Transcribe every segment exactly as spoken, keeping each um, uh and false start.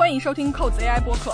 欢迎收听扣子 A I 播客。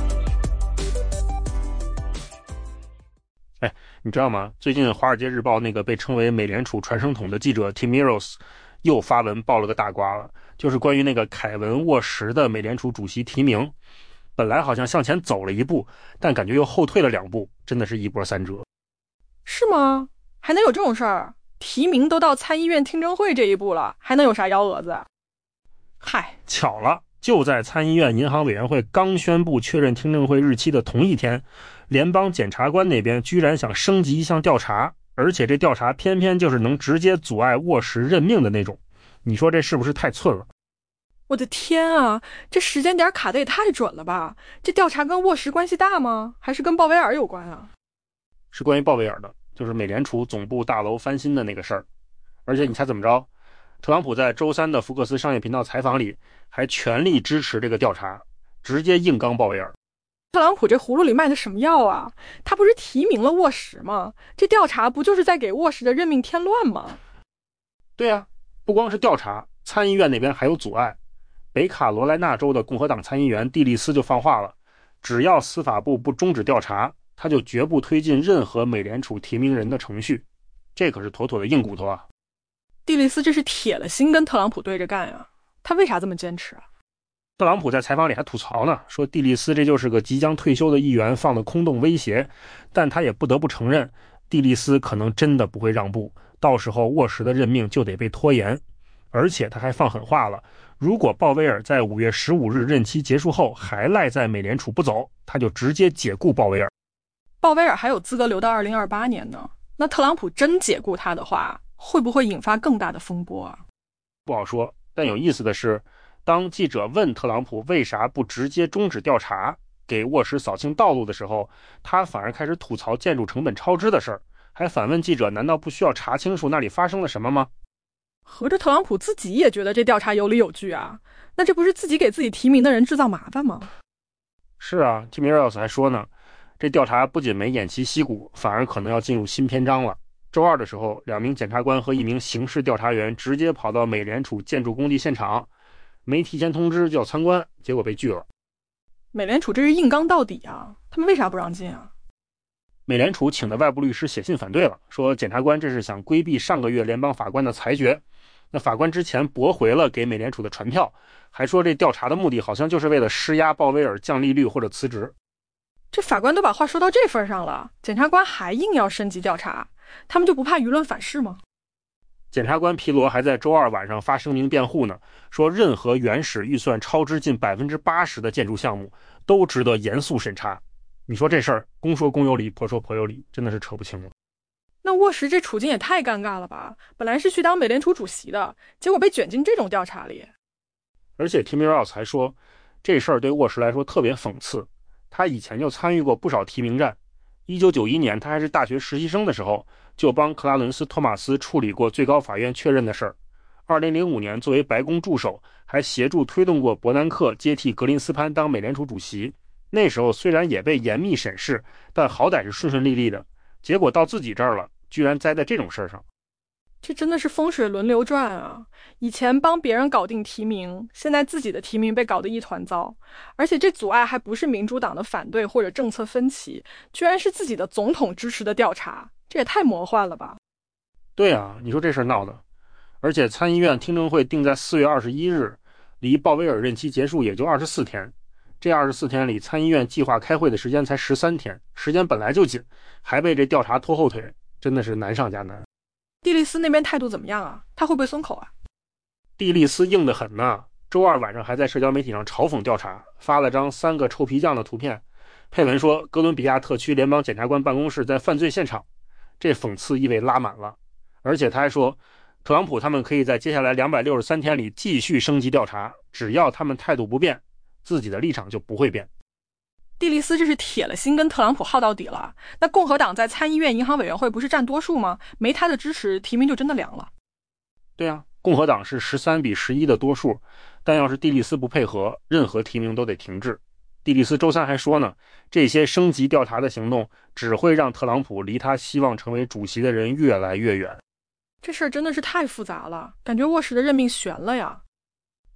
哎，你知道吗？最近《华尔街日报》那个被称为美联储传声筒的记者 Tim Meadows 又发文爆了个大瓜了，就是关于那个凯文沃什的美联储主席提名，本来好像向前走了一步，但感觉又后退了两步，真的是一波三折。 是吗？还能有这种事儿？提名都到参议院听证会这一步了，还能有啥幺蛾子？嗨， 巧了，就在参议院银行委员会刚宣布确认听证会日期的同一天，联邦检察官那边居然想升级一项调查，而且这调查偏偏就是能直接阻碍沃什任命的那种。你说这是不是太寸了？ 我的天啊，这时间点卡得也太准了吧！这调查跟沃什关系大吗？还是跟鲍威尔有关啊？ 是关于鲍威尔的，就是美联储总部大楼翻新的那个事儿。而且你猜怎么着？特朗普在周三的福克斯商业频道采访里还全力支持这个调查，直接硬刚鲍威尔。 特朗普这葫芦里卖的什么药啊？他不是提名了沃什吗？这调查不就是在给沃什的任命添乱吗？ 对啊，不光是调查，参议院那边还有阻碍。北卡罗来纳州的共和党参议员蒂利斯就放话了，只要司法部不终止调查，他就绝不推进任何美联储提名人的程序。这可是妥妥的硬骨头啊！ 蒂利斯这是铁了心跟特朗普对着干啊，他为啥这么坚持啊？ 特朗普在采访里还吐槽呢，说蒂利斯这就是个即将退休的议员放的空洞威胁，但他也不得不承认，蒂利斯可能真的不会让步，到时候沃什的任命就得被拖延。而且他还放狠话了，如果鲍威尔在五月十五日任期结束后还赖在美联储不走，他就直接解雇鲍威尔。 鲍威尔还有资格留到二零二八年呢，那特朗普真解雇他的话，会不会引发更大的风波啊？ 不好说，但有意思的是，当记者问特朗普为啥不直接终止调查，给沃什扫清道路的时候，他反而开始吐槽建筑成本超支的事儿，还反问记者难道不需要查清楚那里发生了什么吗？ 合着特朗普自己也觉得这调查有理有据啊，那这不是自己给自己提名的人制造麻烦吗？ 是啊， Tim Meadows 还说呢，这调查不仅没偃旗息鼓，反而可能要进入新篇章了。周二的时候，两名检察官和一名刑事调查员直接跑到美联储建筑工地现场，没提前通知就要参观，结果被拒了。 美联储这是硬刚到底啊，他们为啥不让进啊？ 美联储请的外部律师写信反对了，说检察官这是想规避上个月联邦法官的裁决。那法官之前驳回了给美联储的传票，还说这调查的目的好像就是为了施压鲍威尔降利率或者辞职。 这法官都把话说到这份上了，检察官还硬要升级调查，他们就不怕舆论反噬吗？ 检察官皮罗还在周二晚上发声明辩护呢，说任何原始预算超支近 百分之八十 的建筑项目都值得严肃审查。你说这事儿公说公有理，婆说婆有理，真的是扯不清了。 那沃什这处境也太尴尬了吧，本来是去当美联储主席的，结果被卷进这种调查里。 而且 Tim Meadows 还说，这事儿对沃什来说特别讽刺，他以前就参与过不少提名战。一九九一年他还是大学实习生的时候，就帮克拉伦斯·托马斯处理过最高法院确认的事儿。二零零五年作为白宫助手，还协助推动过伯南克接替格林斯潘当美联储主席。那时候虽然也被严密审视，但好歹是顺顺利利的。结果到自己这儿了，居然栽在这种事儿上。 这真的是风水轮流转啊！以前帮别人搞定提名，现在自己的提名被搞得一团糟，而且这阻碍还不是民主党的反对或者政策分歧，居然是自己的总统支持的调查，这也太魔幻了吧！ 对啊，你说这事儿闹的。而且参议院听证会定在四月二十一日，离鲍威尔任期结束也就二十四天。这二十四天里，参议院计划开会的时间才十三天，时间本来就紧，还被这调查拖后腿，真的是难上加难。 蒂利斯那边态度怎么样啊？他会不会松口啊？ 蒂利斯硬得很呢，周二晚上还在社交媒体上嘲讽调查，发了张三个臭皮匠的图片，配文说哥伦比亚特区联邦检察官办公室在犯罪现场，这讽刺意味拉满了。而且他还说，特朗普他们可以在接下来两百六十三天里继续升级调查，只要他们态度不变，自己的立场就不会变。 蒂利斯这是铁了心跟特朗普耗到底了，那共和党在参议院银行委员会不是占多数吗？没他的支持，提名就真的凉了。 对啊，共和党是十三比十一的多数，但要是蒂利斯不配合，任何提名都得停滞。蒂利斯周三还说呢，这些升级调查的行动只会让特朗普离他希望成为主席的人越来越远。 这事儿真的是太复杂了，感觉沃什的任命悬了呀。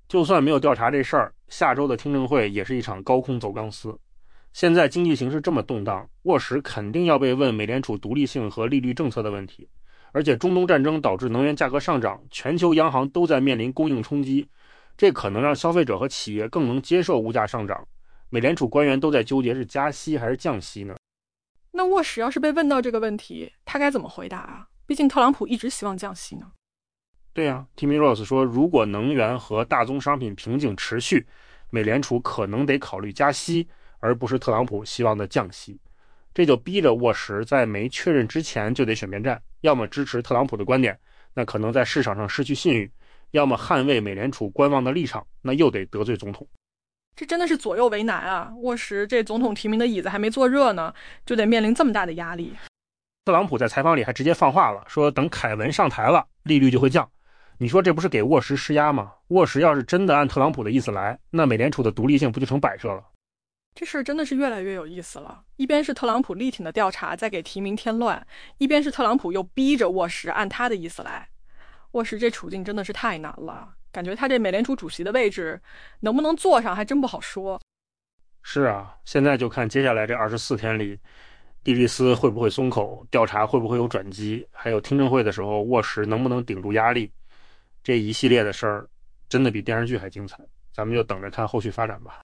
就算没有调查这事儿，下周的听证会也是一场高空走钢丝。现在经济形势这么动荡，沃什肯定要被问美联储独立性和利率政策的问题。而且中东战争导致能源价格上涨，全球央行都在面临供应冲击，这可能让消费者和企业更能接受物价上涨。美联储官员都在纠结是加息还是降息呢？ 那沃什要是被问到这个问题，他该怎么回答啊？毕竟特朗普一直希望降息呢。 对呀、啊、Timmy Rose 说，如果能源和大宗商品瓶颈持续，美联储可能得考虑加息，而不是特朗普希望的降息。这就逼着沃什在没确认之前就得选边站，要么支持特朗普的观点，那可能在市场上失去信誉；要么捍卫美联储观望的立场，那又得得罪总统。 这真的是左右为难啊！沃什这总统提名的椅子还没坐热呢，就得面临这么大的压力。 特朗普在采访里还直接放话了，说等凯文上台了，利率就会降。你说这不是给沃什施压吗？沃什要是真的按特朗普的意思来，那美联储的独立性不就成摆设了？ 这事儿真的是越来越有意思了，一边是特朗普力挺的调查在给提名添乱，一边是特朗普又逼着沃什按他的意思来。沃什这处境真的是太难了，感觉他这美联储主席的位置能不能坐上还真不好说。 是啊，现在就看接下来这二十四天里，蒂利斯会不会松口，调查会不会有转机，还有听证会的时候沃什能不能顶住压力，这一系列的事儿真的比电视剧还精彩，咱们就等着看后续发展吧。